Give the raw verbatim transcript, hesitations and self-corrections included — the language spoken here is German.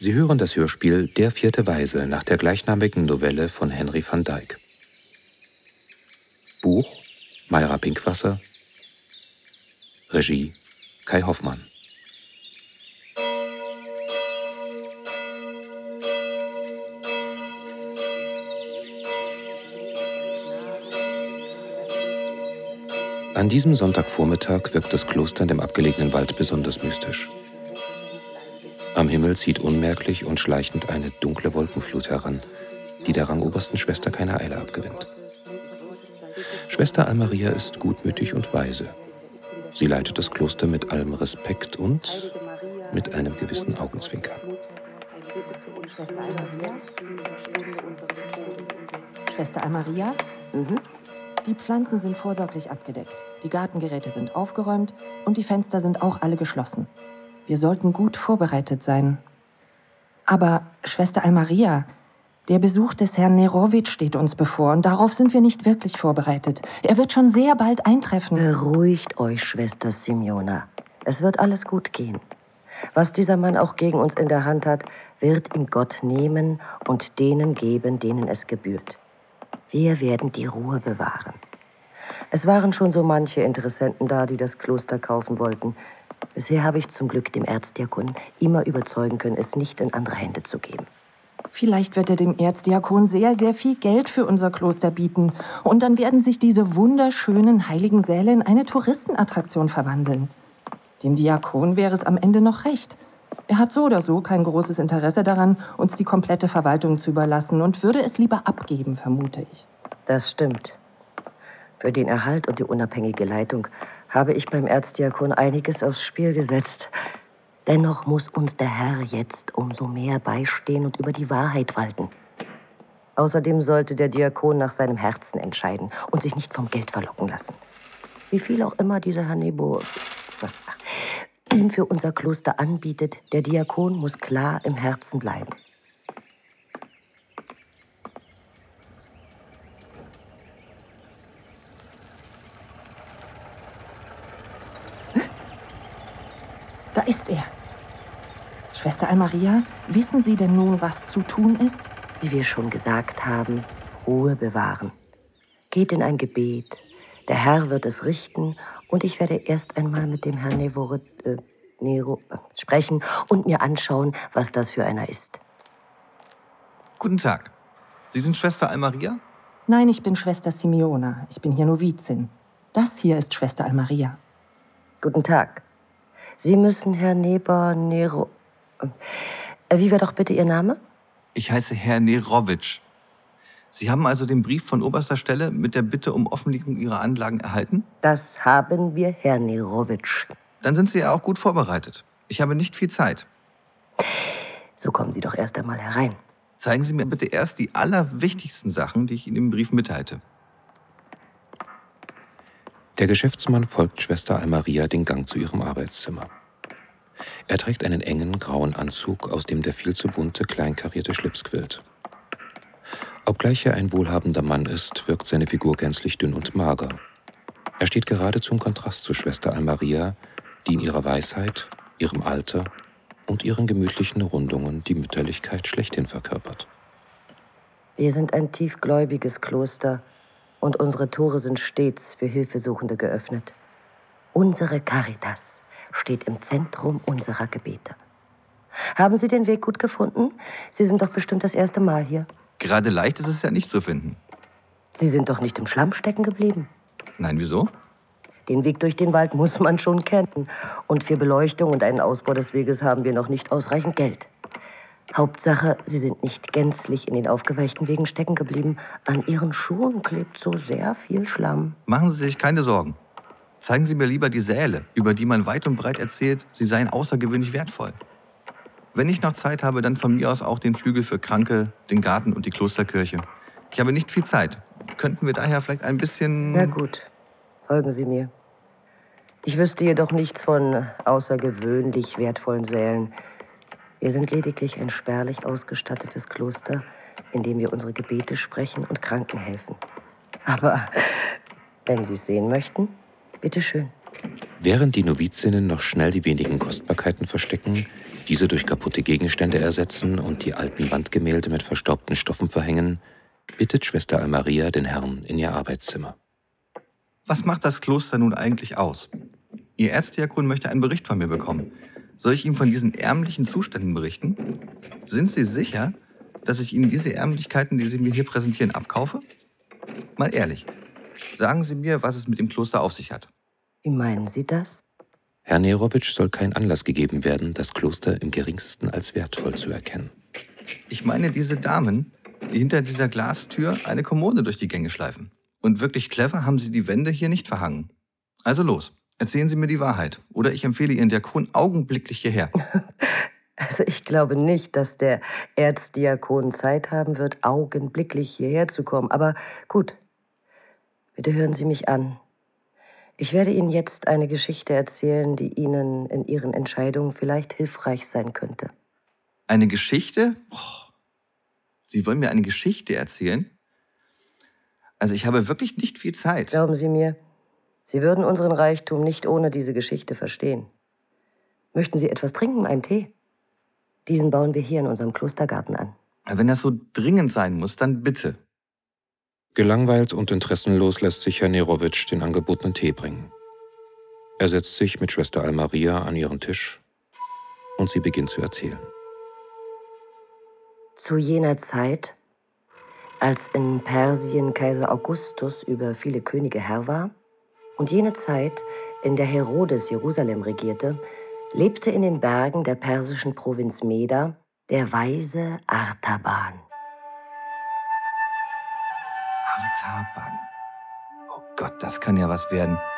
Sie hören das Hörspiel Der vierte Weise nach der gleichnamigen Novelle von Henry van Dyck. Buch Mayra Pinkwasser. Regie Kai Hoffmann. An diesem Sonntagvormittag wirkt das Kloster in dem abgelegenen Wald besonders mystisch. Am Himmel zieht unmerklich und schleichend eine dunkle Wolkenflut heran, die der rangobersten Schwester keine Eile abgewinnt. Schwester Almaria ist gutmütig und weise. Sie leitet das Kloster mit allem Respekt und mit einem gewissen Augenzwinkern. Schwester Almaria? Schwester Almaria? Mhm. Die Pflanzen sind vorsorglich abgedeckt. Die Gartengeräte sind aufgeräumt und die Fenster sind auch alle geschlossen. Wir sollten gut vorbereitet sein. Aber, Schwester Almaria, der Besuch des Herrn Nerowitsch steht uns bevor und darauf sind wir nicht wirklich vorbereitet. Er wird schon sehr bald eintreffen. Beruhigt euch, Schwester Simeona. Es wird alles gut gehen. Was dieser Mann auch gegen uns in der Hand hat, wird ihm Gott nehmen und denen geben, denen es gebührt. Wir werden die Ruhe bewahren. Es waren schon so manche Interessenten da, die das Kloster kaufen wollten. Bisher habe ich zum Glück dem Erzdiakon immer überzeugen können, es nicht in andere Hände zu geben. Vielleicht wird er dem Erzdiakon sehr, sehr viel Geld für unser Kloster bieten. Und dann werden sich diese wunderschönen heiligen Säle in eine Touristenattraktion verwandeln. Dem Diakon wäre es am Ende noch recht. Er hat so oder so kein großes Interesse daran, uns die komplette Verwaltung zu überlassen und würde es lieber abgeben, vermute ich. Das stimmt. Für den Erhalt und die unabhängige Leitung habe ich beim Erzdiakon einiges aufs Spiel gesetzt. Dennoch muss uns der Herr jetzt umso mehr beistehen und über die Wahrheit walten. Außerdem sollte der Diakon nach seinem Herzen entscheiden und sich nicht vom Geld verlocken lassen. Wie viel auch immer dieser Herr Nebo ihm für unser Kloster anbietet, der Diakon muss klar im Herzen bleiben. Da ist er. Schwester Almaria, wissen Sie denn nun, was zu tun ist? Wie wir schon gesagt haben, Ruhe bewahren. Geht in ein Gebet. Der Herr wird es richten und ich werde erst einmal mit dem Herrn Nevorit, äh, Nero äh, sprechen und mir anschauen, was das für einer ist. Guten Tag. Sie sind Schwester Almaria? Nein, ich bin Schwester Simeona. Ich bin hier Novizin. Das hier ist Schwester Almaria. Guten Tag. Sie müssen Herr Neber Nero... Äh, wie war doch bitte Ihr Name? Ich heiße Herr Nerowitsch. Sie haben also den Brief von oberster Stelle mit der Bitte um Offenlegung Ihrer Anlagen erhalten? Das haben wir, Herr Nerowitsch. Dann sind Sie ja auch gut vorbereitet. Ich habe nicht viel Zeit. So kommen Sie doch erst einmal herein. Zeigen Sie mir bitte erst die allerwichtigsten Sachen, die ich Ihnen im Brief mitteilte. Der Geschäftsmann folgt Schwester Almaria den Gang zu ihrem Arbeitszimmer. Er trägt einen engen, grauen Anzug, aus dem der viel zu bunte, kleinkarierte Schlips quillt. Obgleich er ein wohlhabender Mann ist, wirkt seine Figur gänzlich dünn und mager. Er steht geradezu im Kontrast zu Schwester Almaria, die in ihrer Weisheit, ihrem Alter und ihren gemütlichen Rundungen die Mütterlichkeit schlechthin verkörpert. Wir sind ein tiefgläubiges Kloster und unsere Tore sind stets für Hilfesuchende geöffnet. Unsere Caritas steht im Zentrum unserer Gebete. Haben Sie den Weg gut gefunden? Sie sind doch bestimmt das erste Mal hier. Gerade leicht ist es ja nicht zu finden. Sie sind doch nicht im Schlamm stecken geblieben? Nein, wieso? Den Weg durch den Wald muss man schon kennen. Und für Beleuchtung und einen Ausbau des Weges haben wir noch nicht ausreichend Geld. Hauptsache, Sie sind nicht gänzlich in den aufgeweichten Wegen stecken geblieben. An Ihren Schuhen klebt so sehr viel Schlamm. Machen Sie sich keine Sorgen. Zeigen Sie mir lieber die Säle, über die man weit und breit erzählt, sie seien außergewöhnlich wertvoll. Wenn ich noch Zeit habe, dann von mir aus auch den Flügel für Kranke, den Garten und die Klosterkirche. Ich habe nicht viel Zeit. Könnten wir daher vielleicht ein bisschen... Na gut, folgen Sie mir. Ich wüsste jedoch nichts von außergewöhnlich wertvollen Sälen. Wir sind lediglich ein spärlich ausgestattetes Kloster, in dem wir unsere Gebete sprechen und Kranken helfen. Aber wenn Sie es sehen möchten, bitteschön. Während die Novizinnen noch schnell die wenigen Kostbarkeiten verstecken, diese durch kaputte Gegenstände ersetzen und die alten Wandgemälde mit verstaubten Stoffen verhängen, bittet Schwester Almaria den Herrn in ihr Arbeitszimmer. Was macht das Kloster nun eigentlich aus? Ihr Erzdiakon möchte einen Bericht von mir bekommen. Soll ich ihm von diesen ärmlichen Zuständen berichten? Sind Sie sicher, dass ich Ihnen diese Ärmlichkeiten, die Sie mir hier präsentieren, abkaufe? Mal ehrlich, sagen Sie mir, was es mit dem Kloster auf sich hat. Wie meinen Sie das? Herr Nerowitsch soll kein Anlass gegeben werden, das Kloster im geringsten als wertvoll zu erkennen. Ich meine diese Damen, die hinter dieser Glastür eine Kommode durch die Gänge schleifen. Und wirklich clever haben sie die Wände hier nicht verhangen. Also los, erzählen Sie mir die Wahrheit. Oder ich empfehle Ihren Diakon augenblicklich hierher. Also ich glaube nicht, dass der Erzdiakon Zeit haben wird, augenblicklich hierher zu kommen. Aber gut, bitte hören Sie mich an. Ich werde Ihnen jetzt eine Geschichte erzählen, die Ihnen in Ihren Entscheidungen vielleicht hilfreich sein könnte. Eine Geschichte? Oh, Sie wollen mir eine Geschichte erzählen? Also ich habe wirklich nicht viel Zeit. Glauben Sie mir, Sie würden unseren Reichtum nicht ohne diese Geschichte verstehen. Möchten Sie etwas trinken, einen Tee? Diesen bauen wir hier in unserem Klostergarten an. Wenn das so dringend sein muss, dann bitte. Gelangweilt und interessenlos lässt sich Herr Nerowitsch den angebotenen Tee bringen. Er setzt sich mit Schwester Almaria an ihren Tisch und sie beginnt zu erzählen. Zu jener Zeit, als in Persien Kaiser Augustus über viele Könige Herr war und jene Zeit, in der Herodes Jerusalem regierte, lebte in den Bergen der persischen Provinz Meda der Weise Artaban. Artaban. Oh Gott, das kann ja was werden.